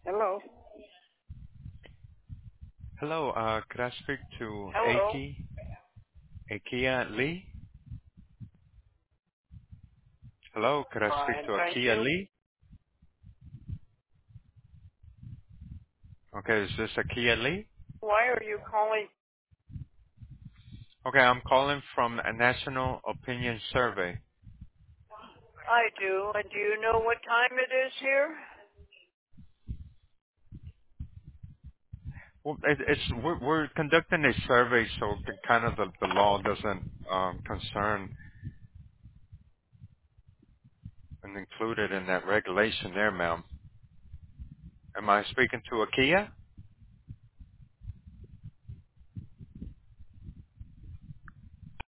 Hello. Hello, could I speak to Hello. Akia Lee? Hello, could I speak Fine, to thank Akia you. Lee? Okay, is this Akia Lee? Why are you calling? Okay, I'm calling from a National Opinion Survey. I do, and do you know what time it is here? Well, we're conducting a survey, so kind of the law doesn't concern and included in that regulation there, ma'am. Am I speaking to Akia?